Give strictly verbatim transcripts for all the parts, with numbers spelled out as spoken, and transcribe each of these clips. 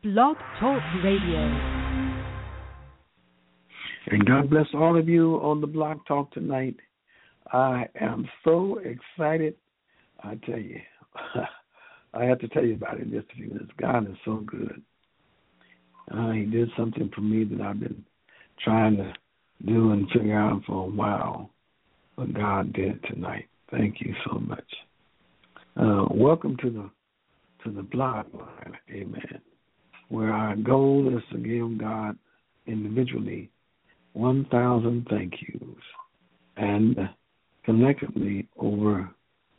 Blog Talk Radio. And God bless all of you on the Blog Talk tonight. I am so excited. I tell you, I have to tell you about it in just a few minutes. God is so good. Uh, he did something for me that I've been trying to do and figure out for a while. What God did tonight. Thank you so much. Uh, welcome to the to the blog line, amen, where our goal is to give God individually one thousand thank yous and collectively over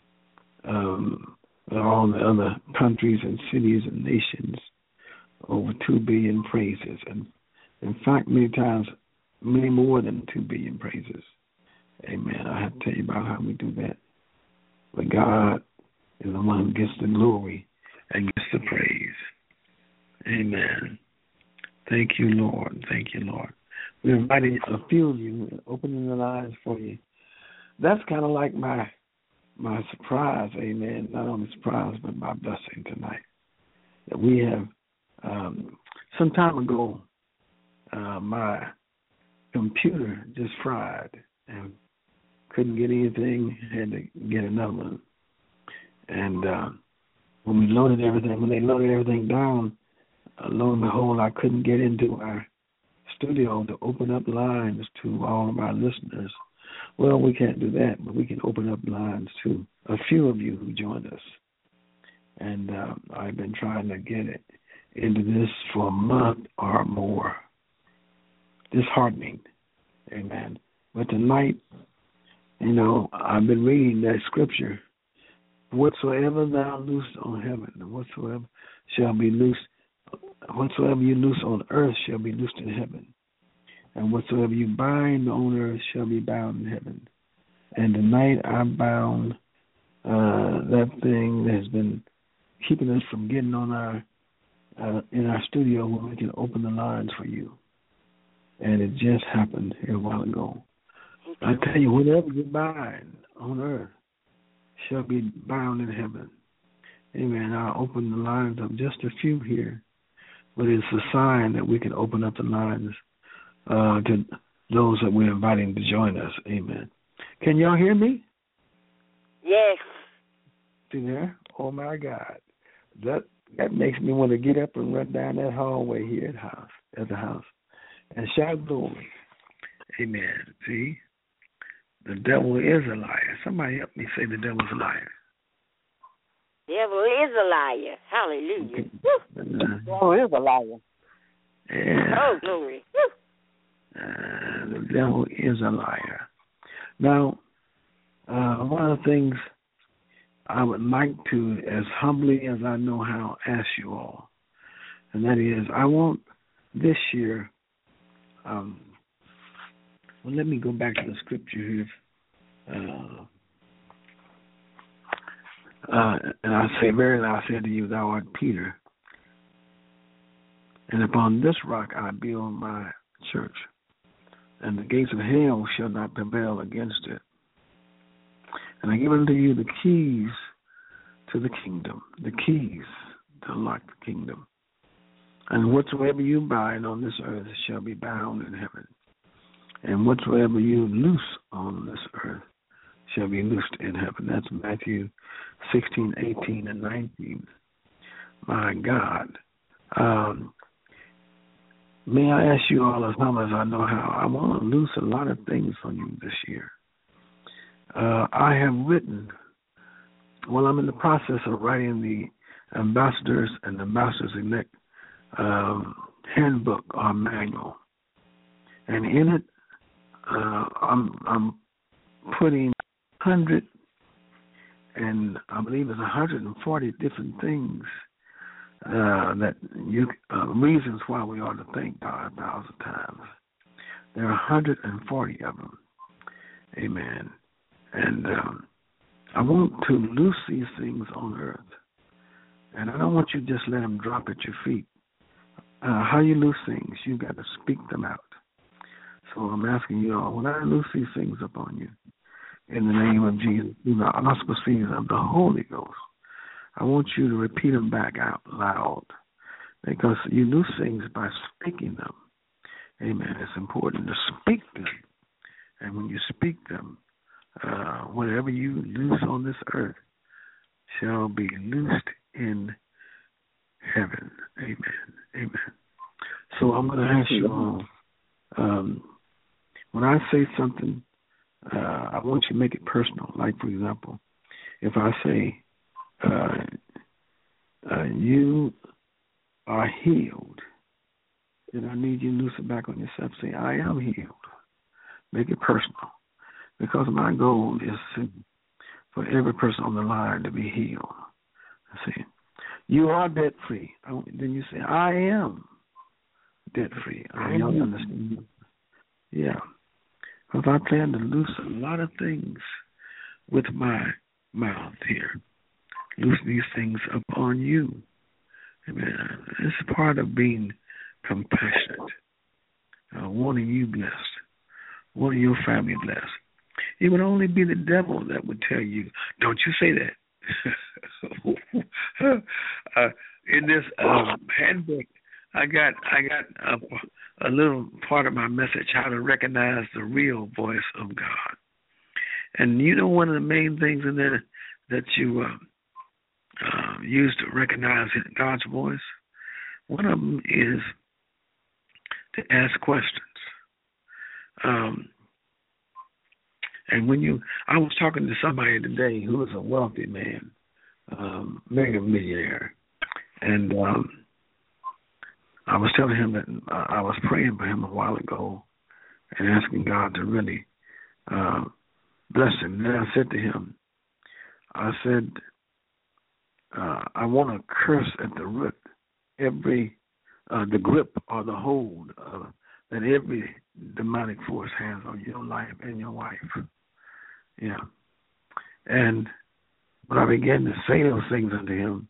um, all the other countries and cities and nations over two billion praises. And in fact, many times, many more than two billion praises. Amen. I have to tell you about how we do that. But God is the one who gets the glory and gets the praise. Amen. Thank you, Lord. Thank you, Lord. We're inviting a few of you and opening the lines for you. That's kind of like my my surprise, amen. Not only surprise, but my blessing tonight. That we have, um, some time ago, uh, my computer just fried and couldn't get anything, had to get another one. And uh, when we loaded everything, when they loaded everything down, uh, lo and behold, I couldn't get into our studio to open up lines to all of our listeners. Well, we can't do that, but we can open up lines to a few of you who joined us. And uh, I've been trying to get it into this for a month or more. Disheartening, amen. But tonight, you know, I've been reading that scripture. Whatsoever thou loose on heaven, and whatsoever shall be loose, whatsoever you loose on earth shall be loosed in heaven. And whatsoever you bind on earth shall be bound in heaven. And tonight I bound uh, that thing that has been keeping us from getting on our uh, in our studio where we can open the lines for you. And it just happened here a while ago. I tell you, whatever you bind on earth shall be bound in heaven. Amen. I'll open the lines up just a few here, but it's a sign that we can open up the lines uh, to those that we're inviting to join us. Amen. Can y'all hear me? Yes. See there? Oh, my God. That that makes me want to get up and run down that hallway here at the house, at the house and shout glory. Amen. See? The devil is a liar. Somebody help me say the devil's a liar. Devil is a liar. Hallelujah. Okay. The devil is a liar. Yeah. Oh, glory. Uh, the devil is a liar. Now, uh, one of the things I would like to, as humbly as I know how, ask you all, and that is, I want this year, um, well, let me go back to the scripture here. Uh, uh, and I say, verily I say to you, thou art Peter, and upon this rock I build my church, and the gates of hell shall not prevail against it. And I give unto you the keys to the kingdom, the keys to unlock the kingdom. And whatsoever you bind on this earth shall be bound in heaven. And whatsoever you loose on this earth shall be loosed in heaven. That's Matthew sixteen, eighteen, and nineteen. My God. Um, may I ask you all, as humble as I know how, I want to loose a lot of things on you this year. Uh, I have written, well, I'm in the process of writing the ambassadors and ambassadors-elect um, handbook or manual. And in it, uh, I'm, I'm putting one hundred and I believe it's one hundred forty different things uh, that you uh, reasons why we ought to thank God a thousand times. There are one hundred forty of them. Amen. And um, I want to loose these things on earth. And I don't want you to just let them drop at your feet. Uh, how you loose things, you got to speak them out. So I'm asking you all, when I loose these things upon you, in the name of Jesus, through the auspices of the Holy Ghost, I want you to repeat them back out loud. because you lose things by speaking them. Amen. It's important to speak them. And when you speak them, uh, whatever you loose on this earth shall be loosed in heaven. Amen. Amen. So I'm going to ask you all, um, when I say something, uh, I want you to make it personal. Like, for example, if I say, uh, uh, you are healed, then I need you to loose it back on yourself. Say, I am healed. Make it personal. Because my goal is to, for every person on the line to be healed. See, you are debt free. Then you say, I am debt free. I am understand. Yeah. Because I plan to loose a lot of things with my mouth here. Loose these things upon you. Amen. It's part of being compassionate, uh, wanting you blessed, wanting your family blessed. It would only be the devil that would tell you, don't you say that. uh, in this um, handbook, I got I got a, a little part of my message, how to recognize the real voice of God. And you know one of the main things in there that you uh, uh, use to recognize God's voice? One of them is to ask questions. Um, and when you, I was talking to somebody today who was a wealthy man, um, mega millionaire, and um, I was telling him that I was praying for him a while ago and asking God to really uh, bless him. And then I said to him, I said, uh, I want to curse at the root every, uh, the grip or the hold uh, that every demonic force has on your life and your wife. Yeah. And when I began to say those things unto him,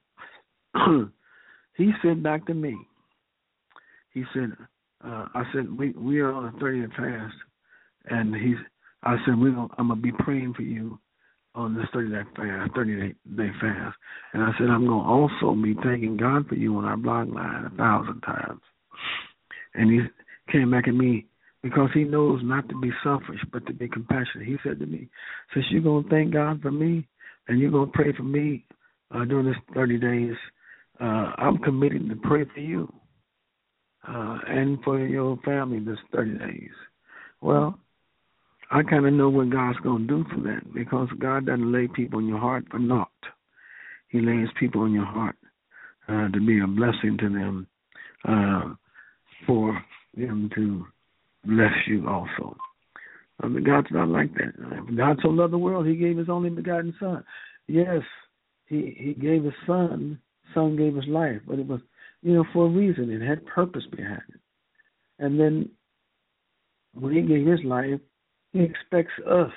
he said back to me, he said, uh, I said, we, we are on a thirty-day fast. And he's, I said, we're gonna, I'm going to be praying for you on this thirty-day fast, thirty-day fast. And I said, I'm going to also be thanking God for you on our blog line a thousand times. And he came back at me because he knows not to be selfish, but to be compassionate. He said to me, since you're going to thank God for me and you're going to pray for me uh, during this thirty days, uh, I'm committed to pray for you uh, and for your family this thirty days. Well, I kind of know what God's going to do for that, because God doesn't lay people in your heart for naught. He lays people in your heart uh, to be a blessing to them, uh, for them to bless you also. I mean, God's not like that. God so loved the world, he gave his only begotten son. Yes, he, he gave his son. Son gave his life, but it was, you know, for a reason. It had purpose behind it. And then when he gave his life, he expects us.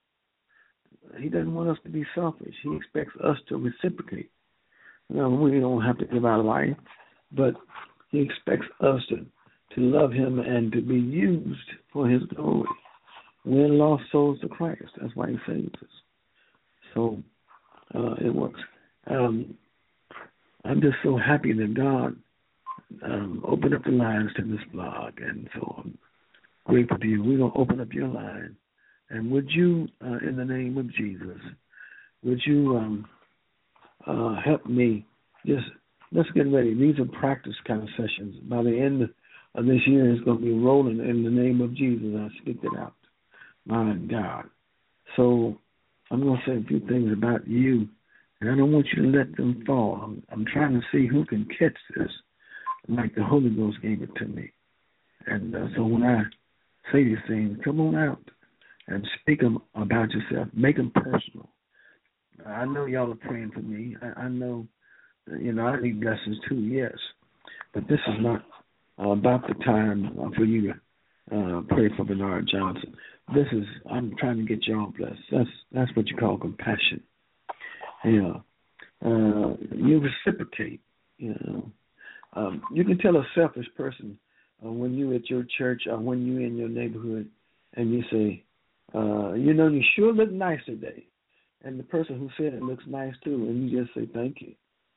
He doesn't want us to be selfish. He expects us to reciprocate. You know, we don't have to give our life, but he expects us to, to love him and to be used for his glory. Win lost souls to Christ. That's why he saves us. So uh, it works. Um, I'm just so happy that God um, opened up the lines to this blog, and so I'm grateful to you. We're going to open up your line. And would you, uh, in the name of Jesus, would you um, uh, help me? Just let's get ready. These are practice kind of sessions. By the end of this year, it's going to be rolling in the name of Jesus. I speak it out. My God. So I'm going to say a few things about you, and I don't want you to let them fall. I'm, I'm trying to see who can catch this, like the Holy Ghost gave it to me. And uh, so when I say these things, come on out and speak them about yourself. Make them personal. I know y'all are praying for me. I, I know, you know, I need blessings too, yes. But this is not uh, about the time uh, for you to uh, pray for Bernard Johnson. This is, I'm trying to get y'all blessed. That's that's what you call compassion. You know, uh, you reciprocate. You know, um, you can tell a selfish person uh, when you at your church or when you in your neighborhood, and you say, uh, you know, you sure look nice today, and the person who said it looks nice too, and you just say thank you.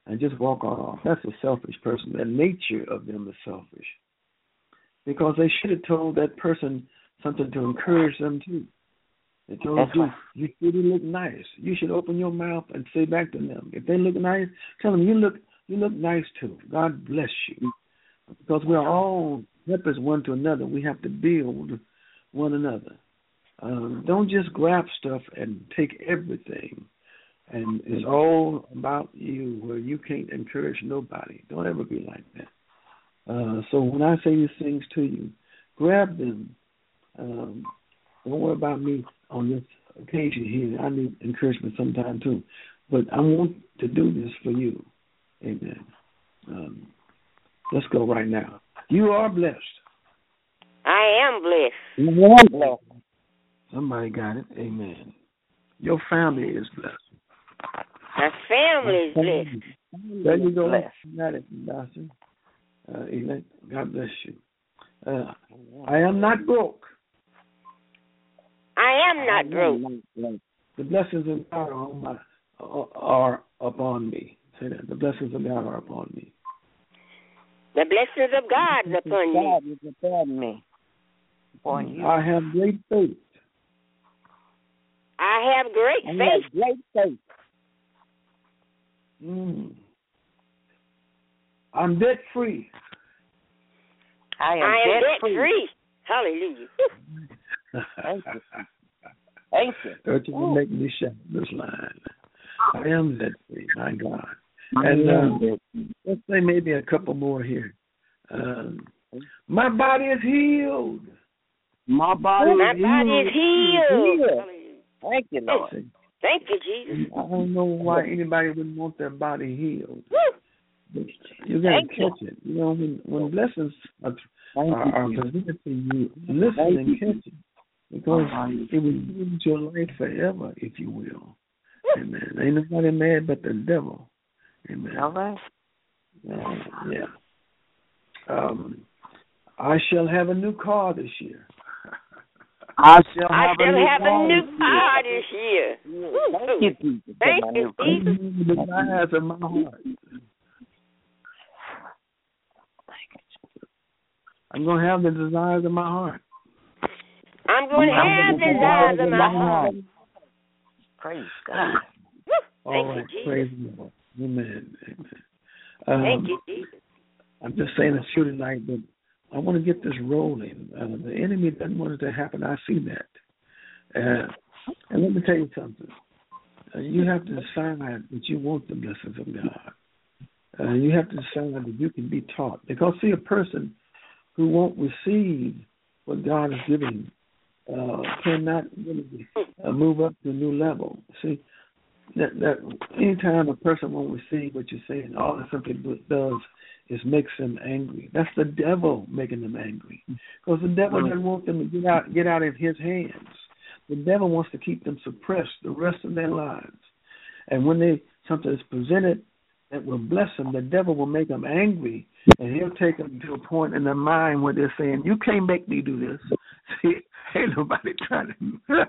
and just walk off. That's a selfish person. The nature of them is selfish. Because they should have told that person something to encourage them too. They told them, you really look nice. You should open your mouth and say back to them. If they look nice, tell them you look you look nice too. God bless you. Because we are all helpers one to another. We have to build one another. Um, don't just grab stuff and take everything. And it's all about you where you can't encourage nobody. Don't ever be like that. Uh, so when I say these things to you, grab them. Um, don't worry about me on this occasion here. I need encouragement sometime too. But I want to do this for you. Amen. Um, let's go right now. You are blessed. I am blessed. You are blessed. Somebody got it. Amen. Your family is blessed. My family is blessed. There you go. Got it, Doctor. Uh, elect. God bless you. Uh, I am not broke. I am not broke. The blessings of God are, on my, are upon me. Say that. The blessings of God are upon me. The blessings of God is upon me. God is upon me. Upon you. I have great faith. I have great I faith. have great faith. Mm. I'm debt free. I am, I am debt debt free. free. Hallelujah. Thank you. Thank you. Don't you make me shout this line. I am debt free, my God. And um, let's say maybe a couple more here. Um, my body is healed. My body, My is, body healed. is healed. healed. Hallelujah. Thank you, Lord. Thank you, Jesus. I don't know why anybody wouldn't want their body healed. Woo. You got to Thank catch you. it. You know, when, when blessings are, Thank are, are you. presented to you, listen Thank and you. catch it. Because it will change your life forever, if you will. Amen. Ain't nobody mad but the devil. Amen. All right. Uh, yeah. Um, I shall have a new car this year. I shall I have, shall a, new have a new car this year. Thank you, Jesus. Thank you, Jesus. The desires of my heart. I'm going to have the desires of my heart. I'm going to have the desires of my heart. Praise God. Woo. Thank All right. you, Jesus. Praise the Lord. Amen. Amen. Um, Thank you, Jesus. I'm just saying this to you tonight, but I want to get this rolling. Uh, the enemy doesn't want it to happen. I see that. Uh, and let me tell you something. Uh, you have to decide that you want the blessings of God. Uh, you have to decide that you can be taught. Because, see, a person who won't receive what God is giving uh, cannot really uh, move up to a new level. See, that, that anytime a person won't receive what you're saying, all it simply does is makes them angry. That's the devil making them angry. Because the devil doesn't want them to get out, get out of his hands. The devil wants to keep them suppressed the rest of their lives. And when they something is presented that will bless them, the devil will make them angry, and he'll take them to a point in their mind where they're saying, you can't make me do this. See, ain't nobody trying to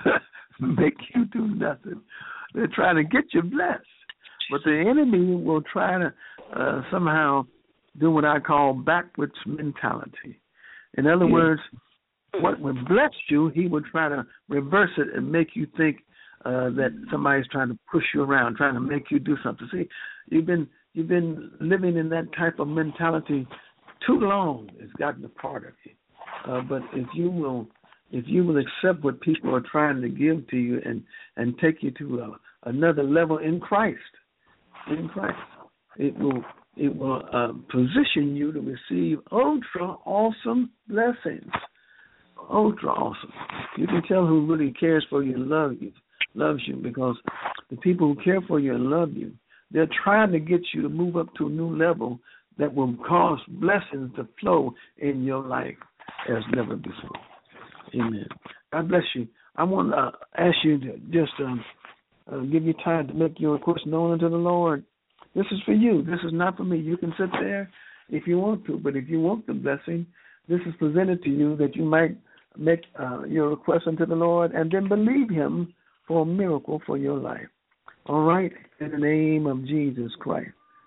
make you do nothing. They're trying to get you blessed. But the enemy will try to uh, somehow do what I call backwards mentality. In other yeah. words, what would bless you, he would try to reverse it and make you think uh, that somebody's trying to push you around, trying to make you do something. See, you've been you've been living in that type of mentality too long. It's gotten a part of you. Uh, but if you will, if you will accept what people are trying to give to you and, and take you to a, another level in Christ, in Christ, it will it will uh, position you to receive ultra awesome blessings. Ultra awesome. You can tell who really cares for you and loves you, loves you, because the people who care for you and love you, they're trying to get you to move up to a new level that will cause blessings to flow in your life as never before. Amen. God bless you. I want to uh, ask you to just um, uh, give you time to make your request known unto the Lord. This is for you. This is not for me. You can sit there if you want to, but if you want the blessing, this is presented to you that you might make uh, your request unto the Lord and then believe him for a miracle for your life. All right? In the name of Jesus Christ.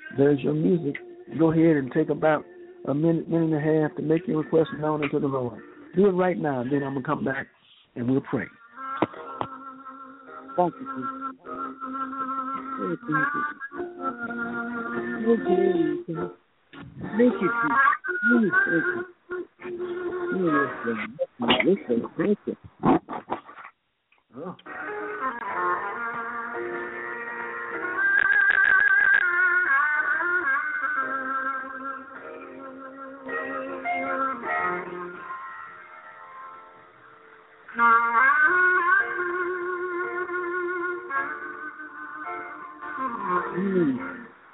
There's your music. Go ahead and take about a minute, minute and a half to make your request known unto the Lord. Do it right now, then I'm going to come back and we'll pray. Thank you, Jesus. Thank you, Jesus. Thank you, Jesus. Thank you. Thank you. Oh. Mm.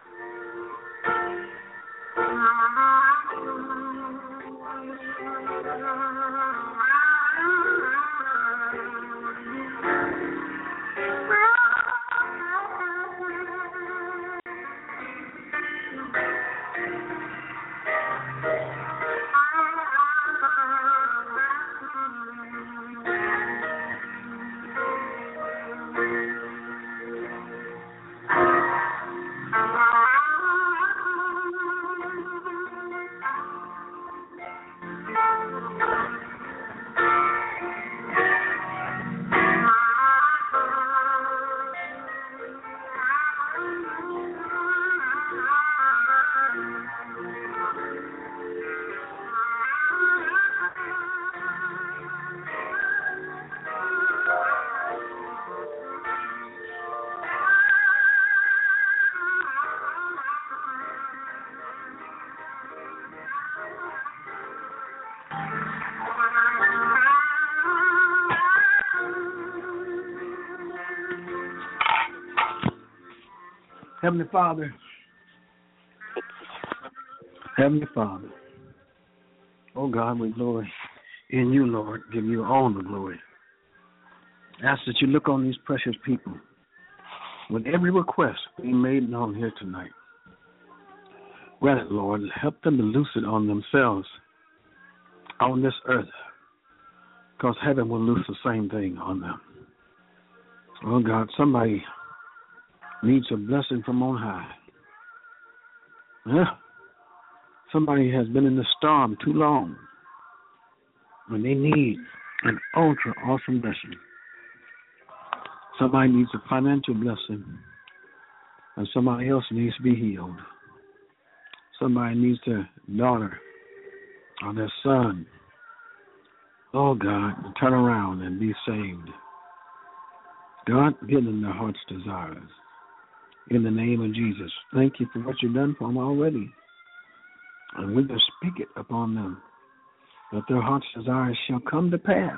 Heavenly Father, Heavenly Father, oh God, we glory in you, Lord. Give you all the glory. Ask that you look on these precious people with every request being made known here tonight. Grant it, Lord, help them to loose it on themselves on this earth, because heaven will loose the same thing on them. Oh God, somebody needs a blessing from on high. Yeah. Somebody has been in the storm too long, and they need an ultra awesome blessing. Somebody needs a financial blessing, and somebody else needs to be healed. Somebody needs their daughter or their son, oh God, to turn around and be saved. God, give them their heart's desires. In the name of Jesus, thank you for what you've done for them already. And we just speak it upon them, that their heart's desires shall come to pass.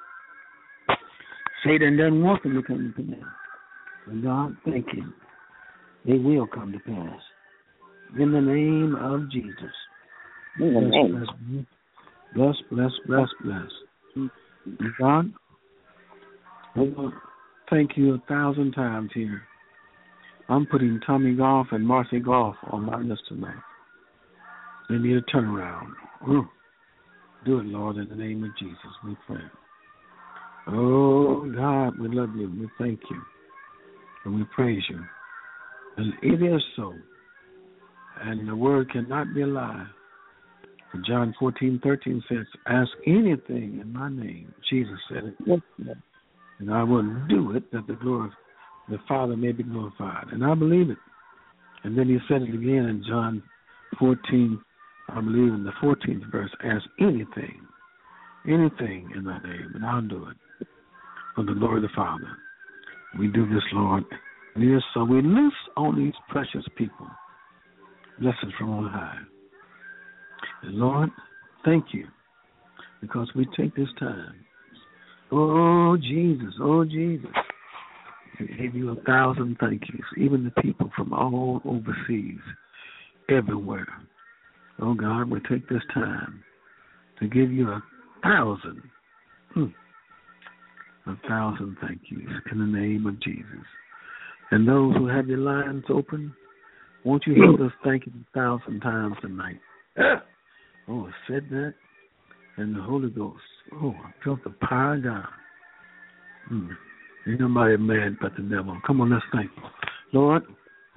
Satan doesn't want them to come to pass. And God, thank you. They will come to pass. In the name of Jesus. In the name. Bless, bless, bless, bless, bless. And God, we will thank you a thousand times here. I'm putting Tommy Goff and Marcy Goff on my list tonight. They need a turnaround. Ooh. Do it, Lord, in the name of Jesus, we pray. Oh, God, we love you. We thank you. And we praise you. And it is so. And the word cannot be a lie. For John fourteen thirteen says, ask anything in my name. Jesus said it. Yes, and I will do it that the glory of the Father may be glorified. And I believe it. And then he said it again in John fourteen, I believe in the fourteenth verse, ask anything, anything in my name, and I'll do it for the glory of the Father. We do this, Lord. And it is so we loose on these precious people blessings from on high. And Lord, thank you, because we take this time. Oh, Jesus, oh, Jesus. We give you a thousand thank yous, even the people from all overseas, everywhere. Oh, God, we take this time to give you a thousand, hmm, a thousand thank yous in the name of Jesus. And those who have your lines open, won't you help us thank you a thousand times tonight? Oh, I said that. And the Holy Ghost, oh, I felt the power of God. Hmm. Ain't nobody mad but the devil. Come on, let's thank you. Lord,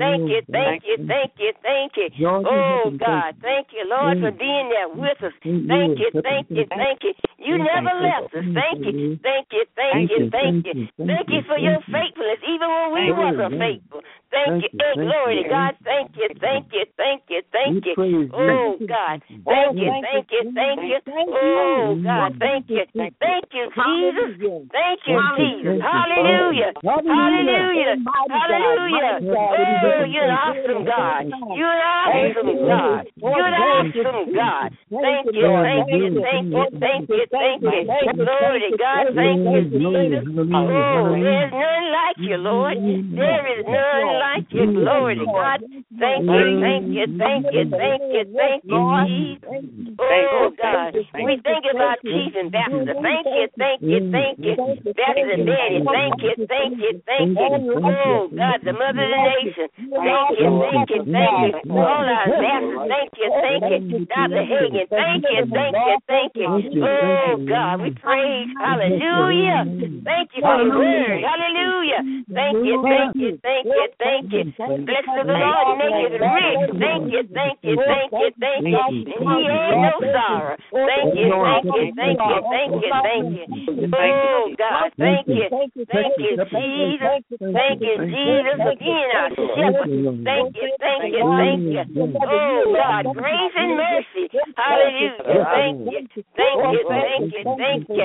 thank you, thank you, thank you, thank you. Oh, God, thank you, Lord, for being there with us. Thank you, thank you, thank you. You never left us. Thank you, thank you, thank you, thank you. Thank you for your faithfulness, even when we wasn't faithful. Thank you. Hey, glory to God. Thank you, thank you, thank you, thank you. Oh, God. Thank you, thank you, thank you. Oh, God. Thank you. Thank you, Jesus. Thank you, Jesus. Hallelujah. Hallelujah. Hallelujah. Oh, you're an awesome God. You're an awesome God. You're an awesome God. Thank you, thank you, thank you, thank you, thank you. Glory to God. Thank you, Jesus. Oh, there's none like you, Lord. There is none like you. Glory to God. Thank you, thank you, thank you, thank you, thank you, Jesus. Oh, God. We think about Chief Ambassador. Thank you, thank you, thank you. Ambassador Daddy, thank you, thank you, thank you. Oh, God, the mother of the nation. Thank you, thank you, thank you. All our ambassadors, thank you, thank you. Doctor Hagan, thank you, thank you, thank you. Oh, God, we praise. Hallelujah. Thank you for your word. Hallelujah. Thank you, thank you, thank you, thank you. Bless the Lord, make it rich. Thank you, thank you, thank you, thank you. And he had no sorrow. Thank you, thank you, thank you, thank you, thank you. Oh, God, thank you. Thank you, Jesus. Thank you, Jesus, for being our shepherd. Thank you, thank you, thank you. Oh, God, grace and mercy. Hallelujah. Thank you, thank you, thank you, thank you.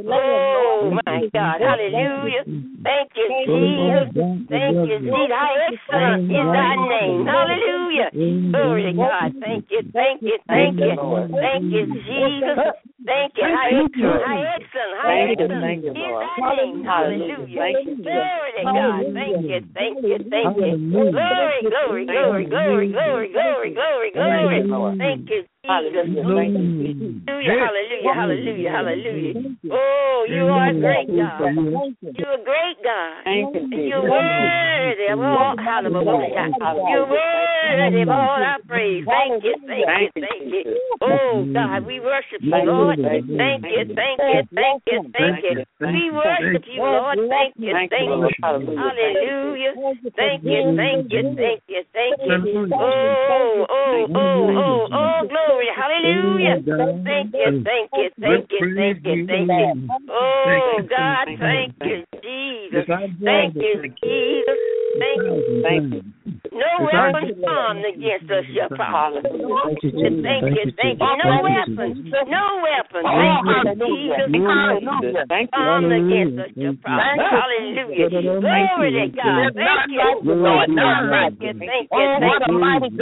Oh, my God, hallelujah. Thank you, Jesus. Thank you, Jesus. How excellent is thy name. Hallelujah. Glory to God. Thank you, thank you, thank you. Thank you, Jesus. Thank you. How excellent, how excellent, how excellent is thy name. Hallelujah. Glory to God. Thank you, thank you, thank you. Glory, glory, glory, glory, glory, glory, glory, glory. Thank you, Jesus. Hallelujah, hallelujah, hallelujah, hallelujah. Oh, you are a great God. You're a great God. You're worthy of all, hallelujah. You're worthy of all our praise. Thank you, thank you, thank you. Oh, God, we worship you, Lord. Thank you, thank you, thank you, thank you. We worship you, Lord. Thank you, thank you. Hallelujah. Thank you, thank you, thank you, thank you. Oh, oh, oh, oh, oh, glory. Hallelujah. Thank you, thank you, thank you, thank you, thank you. Oh, God, thank you, Jesus. Thank you, Jesus. Thank you. Thank you. No weapon formed against us shall prosper. Thank you, thank you. No weapon, no weapon. Thank you, Jesus. Formed against us shall prosper. Hallelujah. Glory to God. Thank you. Thank you, thank you, thank you, thank you.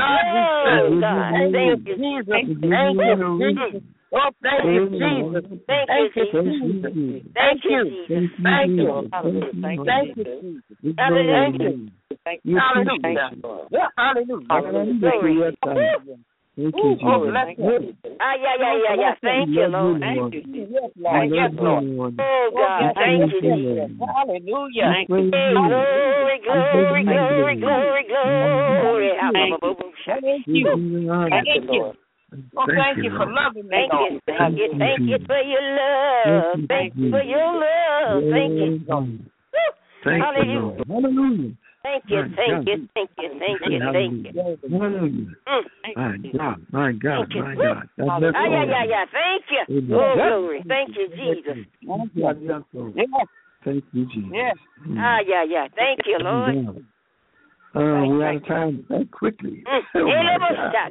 Oh, God, thank you, Jesus. Thank you. Oh, thank you, Jesus. Thank you, Jesus. Thank you, Jesus. Thank you. Thank you, Jesus. Hallelujah. Hallelujah. Hallelujah. Hallelujah. Thank you, Jesus. Ah, yeah, yeah, yeah, yeah. Thank you, Lord. Thank you, Jesus. Yes, Lord. Oh, God. Thank you, Jesus. Hallelujah. Glory, glory, glory, glory, glory. Thank you. Thank you. Oh, thank, thank you for loving me. Thank you, thank you, thank you for your love. Thank you for your love. Thank you. Thank you. Hallelujah. Thank you, thank you, thank you, thank you, thank you. Hallelujah. My God, my God, my God. Ah, yeah, yeah, yeah. Thank you. Oh, glory. Thank you, Jesus. Thank you, Jesus. Ah, yeah, yeah. Thank you, Lord. Oh, we're out of time. That quickly. Oh, my God.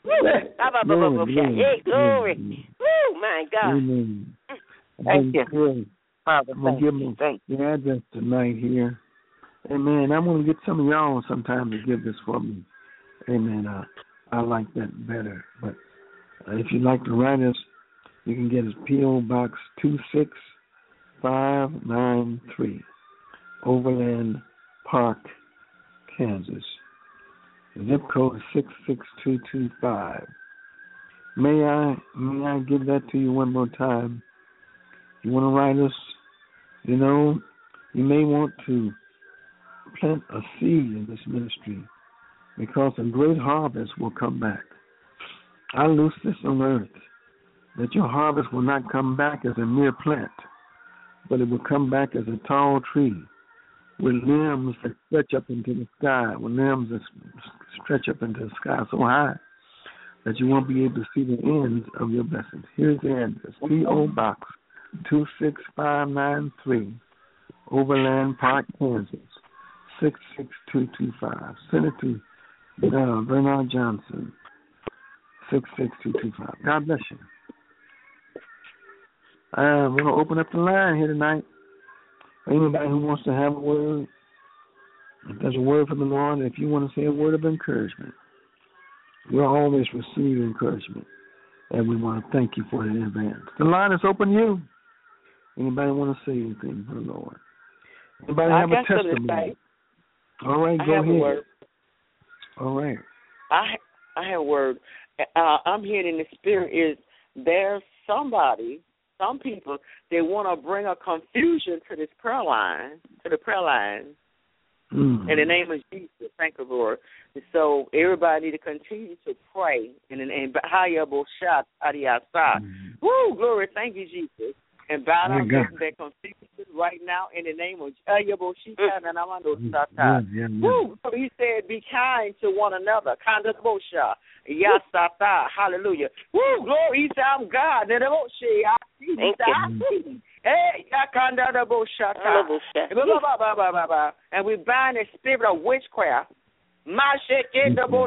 Hey, glory. Oh, my God. Amen. Thank you. Father, I'm going to give them the address tonight here. Amen. I'm going to get some of y'all sometime to give this for me. Amen. Uh, I like that better. But uh, if you'd like to write us, you can get us P O Box two six five nine three, Overland Park, Kansas. The zip code is six six two two five. May I may I give that to you one more time? You want to write us? You know, you may want to plant a seed in this ministry because a great harvest will come back. I loose this on earth that your harvest will not come back as a mere plant, but it will come back as a tall tree with limbs that stretch up into the sky, with limbs that stretch up into the sky so high that you won't be able to see the ends of your blessings. Here's the address: P O. Box two six five nine three, Overland Park, Kansas six six two two five. Send it to uh, Bernard Johnson, six six two two five. God bless you. Uh, we're going to open up the line here tonight. Anybody who wants to have a word, if there's a word from the Lord, if you want to say a word of encouragement, we'll always receive encouragement, and we want to thank you for it in advance. The line is open to you. Anybody want to say anything for the Lord? Anybody I have a testimony? All right, I go have ahead. A word. All right. I I have a word. Uh, I'm hearing in the spirit is there's somebody, some people, they want to bring a confusion to this prayer line, to the prayer line. Mm. In the name of Jesus, thank you, Lord. And so everybody need to continue to pray in the name of Hayaboshat Adiasa. Woo, glory, thank you, Jesus. And bow down to that confusion right now in the name of Hayaboshita Nanamando Sata. Woo, so he said, be kind to one another. Kandabosha. Yasata. Hallelujah. Woo, glory. He said, I'm God. Nanaboshe. I see. He said, I see. Hey, and we bind the spirit of witchcraft. Woo,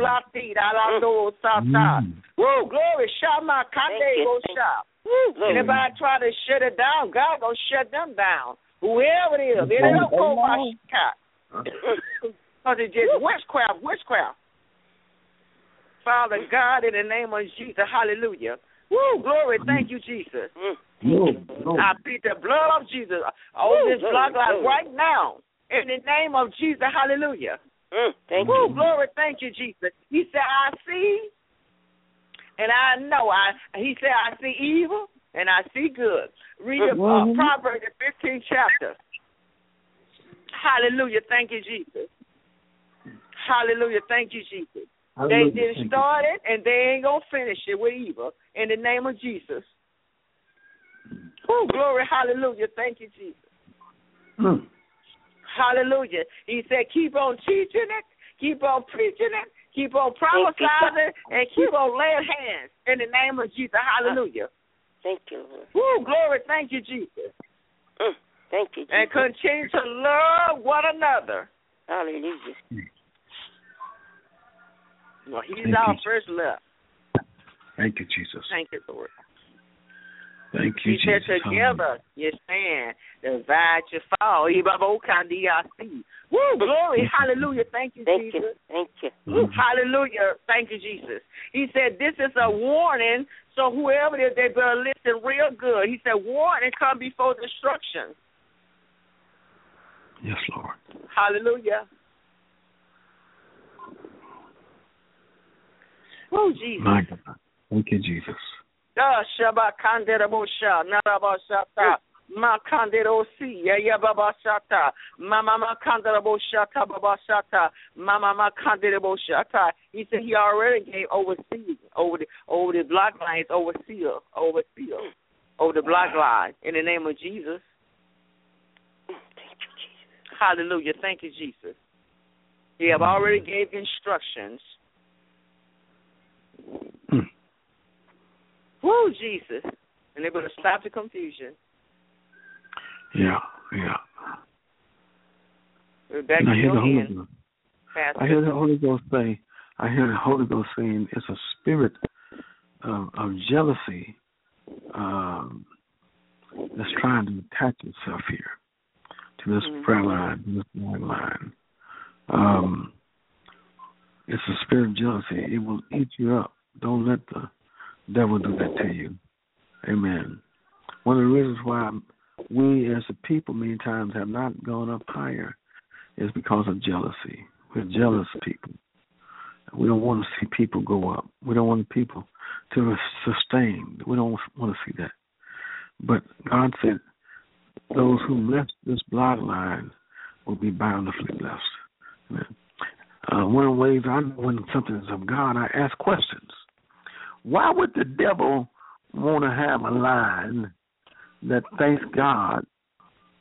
glory. Shama Kande Bosha. Anybody try to shut it down, God gonna shut them down. Whoever it is, they don't call my shot. Because it's just witchcraft, witchcraft. Father God, in the name of Jesus, hallelujah. Woo, glory, thank you, Jesus. I plead the blood of Jesus on this blood line right now. In the name of Jesus, hallelujah. Thank Woo, you. glory, thank you, Jesus. He said, I see. And I know, I. He said, I see evil and I see good. Read the uh, Proverbs, the fifteenth chapter. Hallelujah. Thank you, Jesus. Hallelujah. Thank you, Jesus. Hallelujah. They didn't start it and they ain't going to finish it with evil. In the name of Jesus. Oh, glory. Hallelujah. Thank you, Jesus. Mm. Hallelujah. He said, keep on teaching it. Keep on preaching it. Keep on prophesying and keep on laying hands in the name of Jesus. Hallelujah. Thank you, Lord. Woo, glory. Thank you, Jesus. Mm, thank you, Jesus. And continue to love one another. Hallelujah. Well, he's thank our you. first love. Thank you, Jesus. Thank you, Lord. Thank you, he Jesus. He said together you stand, divide you fall. Woo, glory, hallelujah. Thank you, Thank Jesus. You. Thank you. Woo, hallelujah. Thank you, Jesus. He said this is a warning, so whoever it is, they better listen real good. He said warning come before destruction. Yes, Lord. Hallelujah. Oh, Jesus. My God. Thank you, Jesus. Shabbat Kandera Bosha, Narabashata, Ma Kandero Si, Ya Baba Shata, Mama Kandera Boshata, Baba Shata, Mama Kandera Boshata. He said he already gave overseas, over the over the block lines, overseer, overseer, over the block line in the name of Jesus. Thank you, Jesus. Hallelujah. Thank you, Jesus. He have already gave instructions. Hmm. Woo, Jesus. And they're going to stop the confusion. Yeah, yeah. We're back and to I hear your the Holy hand, Ghost. Pastor. I hear the Holy Ghost say, I hear the Holy Ghost saying it's a spirit of, of jealousy um, that's trying to attach itself here to this mm-hmm. prayer line, to this line line. Um, it's a spirit of jealousy. It will eat you up. Don't let the devil do that to you. Amen. One of the reasons why we as a people many times have not gone up higher is because of jealousy. We're jealous people. We don't want to see people go up. We don't want people to sustain. We don't want to see that. But God said those who bless this bloodline will be bountifully blessed. Amen. Uh, one of the ways I know when something is of God, I ask questions. Why would the devil want to have a line that thanks God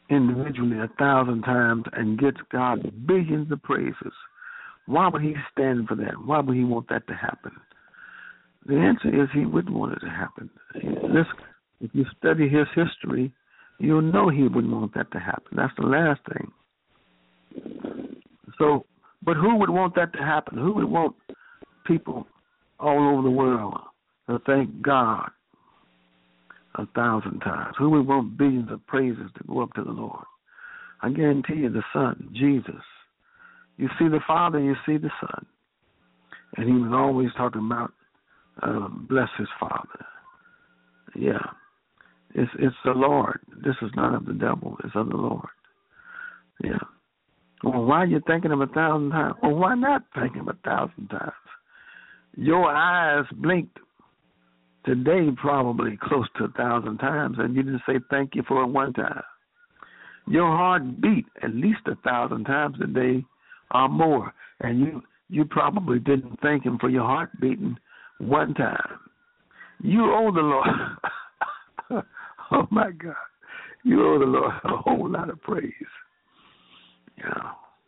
individually a thousand times and gets God billions of praises, why would he stand for that? Why would he want that to happen? The answer is he wouldn't want it to happen. This, if you study his history, you'll know he wouldn't want that to happen. That's the last thing. So, but who would want that to happen? Who would want people all over the world to thank God a thousand times? Who would want billions of praises to go up to the Lord? I guarantee you the Son, Jesus. You see the Father, you see the Son. And he was always talking about uh, bless his Father. Yeah. It's it's the Lord. This is not of the devil. It's of the Lord. Yeah. Well, why are you thanking him a thousand times? Well, why not thank him a thousand times? Your eyes blinked today probably close to a thousand times, and you didn't say thank you for it one time. Your heart beat at least a thousand times a day or more, and you, you probably didn't thank him for your heart beating one time. You owe the Lord, oh my God, you owe the Lord a whole lot of praise. Yeah.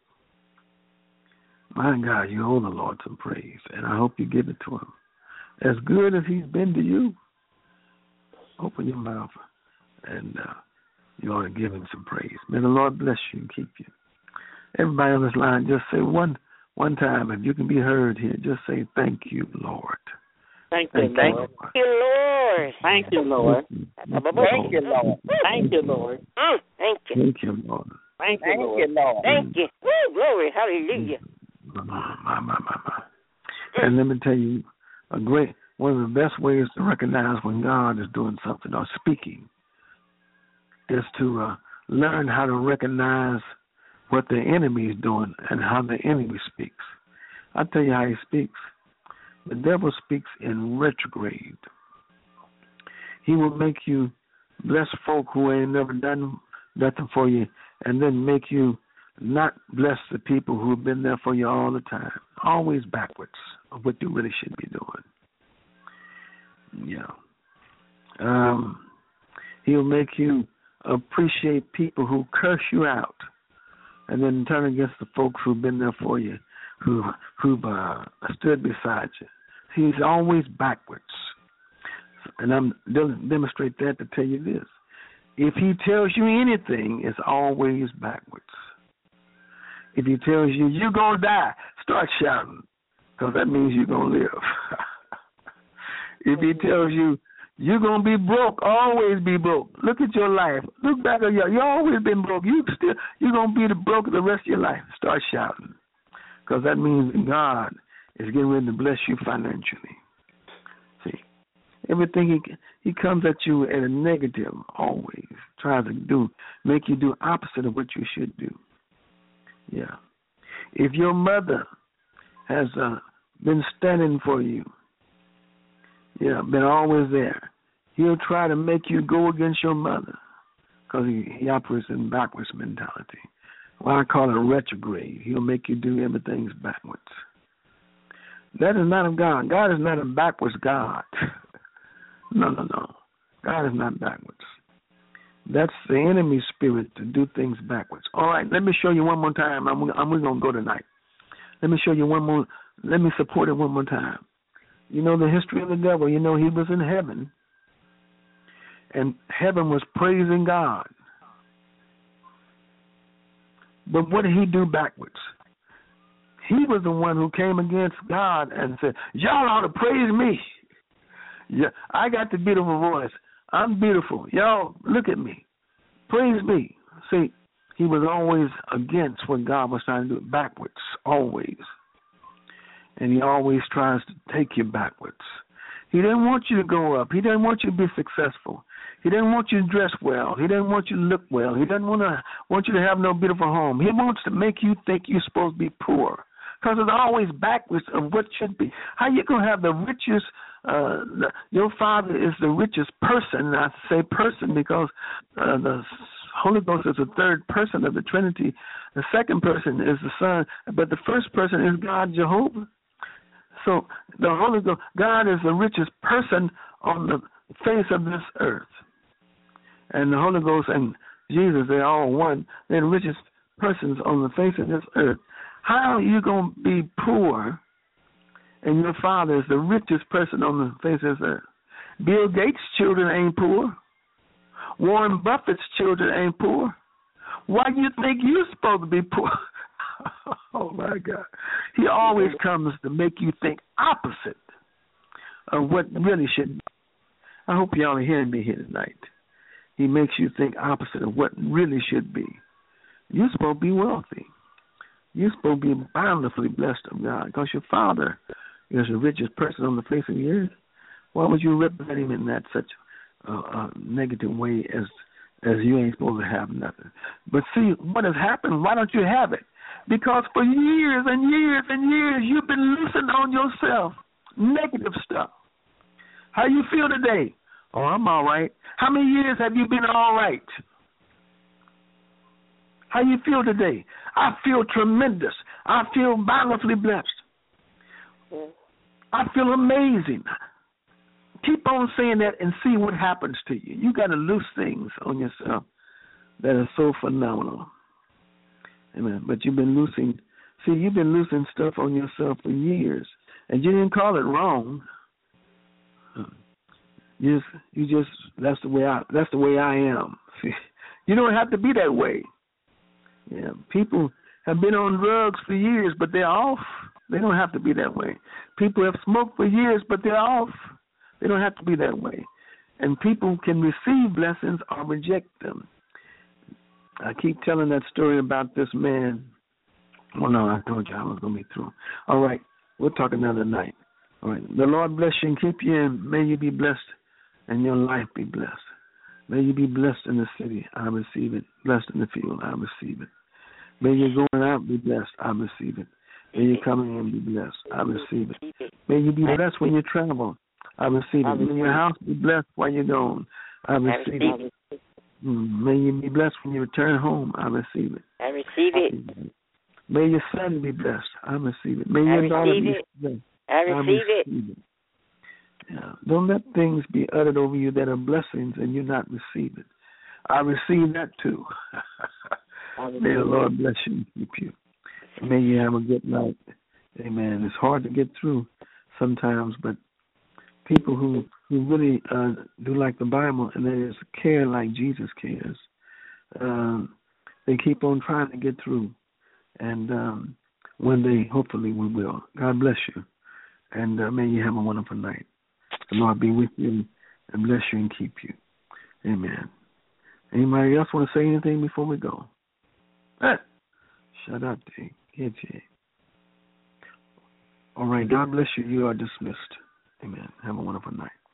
My God, you owe the Lord some praise, and I hope you give it to him. As good as he's been to you, open your mouth, and uh, you ought to give him some praise. May the Lord bless you and keep you. Everybody on this line, just say one one time, if you can be heard here, just say, thank you, Lord. Thank you, thank Lord. you, Lord. Thank you, Lord. Thank you, Lord. Thank you, Lord. Mm, thank you. Thank you, Lord. Thank you, Lord. Thank you, Lord. Thank you. Woo, glory, hallelujah. My, my, my, my, my. And let me tell you, a great one of the best ways to recognize when God is doing something or speaking is to uh, learn how to recognize what the enemy is doing and how the enemy speaks. I'll tell you how he speaks. The devil speaks in retrograde. He will make you bless folk who ain't never done nothing for you, and then make you not bless the people who have been there for you all the time. Always backwards of what you really should be doing. Yeah. Um, he'll make you appreciate people who curse you out, and then turn against the folks who've been there for you, who, who've uh, stood beside you. He's always backwards. And I'm going to demonstrate that to tell you this. If he tells you anything, it's always backwards. If he tells you, you're going to die, start shouting, because that means you're going to live. If he tells you, you're going to be broke, always be broke. Look at your life. Look back at your, you've always been broke. You still, you're going to be the broke the rest of your life. Start shouting, because that means God is getting ready to bless you financially. See, everything he he comes at you at a negative, always tries to do, make you do opposite of what you should do. Yeah. If your mother has uh, been standing for you, yeah, been always there, he'll try to make you go against your mother, because he, he operates in backwards mentality. Well, I call it retrograde. He'll make you do everything backwards. That is not of God. God is not a backwards God. No, no, no. God is not backwards. That's the enemy's spirit to do things backwards. All right, let me show you one more time. I'm, I'm, we're going to go tonight. Let me show you one more. Let me support it one more time. You know the history of the devil. You know he was in heaven, and heaven was praising God. But what did he do backwards? He was the one who came against God and said, y'all ought to praise me. Yeah, I got the beautiful voice. I'm beautiful. Y'all, look at me. Praise me. See, he was always against what God was trying to do, backwards, always. And he always tries to take you backwards. He didn't want you to go up. He didn't want you to be successful. He didn't want you to dress well. He didn't want you to look well. He doesn't want to want you to have no beautiful home. He wants to make you think you're supposed to be poor, because it's always backwards of what should be. How you going to have the richest, uh, the, your father is the richest person, I say person because uh, the Holy Ghost is the third person of the Trinity. The second person is the Son, but the first person is God, Jehovah. So the Holy Ghost, God is the richest person on the face of this earth. And the Holy Ghost, and Jesus, they're all one. They're the richest persons on the face of this earth. How are you going to be poor and your father is the richest person on the face of this earth? Bill Gates' children ain't poor. Warren Buffett's children ain't poor. Why do you think you're supposed to be poor? Oh, my God. He always comes to make you think opposite of what really should be. I hope y'all are hearing me here tonight. He makes you think opposite of what really should be. You're supposed to be wealthy. You're supposed to be bountifully blessed of God because your father is the richest person on the face of the earth. Why would you represent him in that such a, a negative way as as you ain't supposed to have nothing? But see, what has happened, why don't you have it? Because for years and years and years you've been loosening on yourself negative stuff. How you feel today? Oh, I'm all right. How many years have you been all right? How you feel today? I feel tremendous. I feel bountifully blessed. I feel amazing. Keep on saying that and see what happens to you. You got to loose things on yourself that are so phenomenal. Amen. But you've been loosing. See, you've been loosing stuff on yourself for years, and you didn't call it wrong. You just, you just. That's the way I. That's the way I am. See, you don't have to be that way. Yeah, people have been on drugs for years, but they're off. They don't have to be that way. People have smoked for years, but they're off. They don't have to be that way. And people can receive blessings or reject them. I keep telling that story about this man. Well, no, I told you I was going to be through. All right, we'll talk another night. All right, the Lord bless you and keep you, and may you be blessed and your life be blessed. May you be blessed in the city. I receive it. Blessed in the field. I receive it. May you going out be blessed. I receive it. May you coming in be blessed. I receive it. May you be blessed when you travel. I receive it. May your house be blessed while you're gone. I receive it. May you be blessed when you return home. I receive it. I receive it. May your son be blessed. I receive it. May your daughter be blessed. I receive it. Yeah. Don't let things be uttered over you that are blessings and you not receive it. I receive that too. May the Lord bless you and keep you. May you have a good night. Amen. It's hard to get through sometimes, but people who, who really uh, do like the Bible and that is care like Jesus cares, um, they keep on trying to get through. And um, one day, hopefully, we will. God bless you. And uh, may you have a wonderful night. The Lord be with you and bless you and keep you. Amen. Anybody else want to say anything before we go? Ah, shut up, D. Get you. All right. God bless you. You are dismissed. Amen. Have a wonderful night.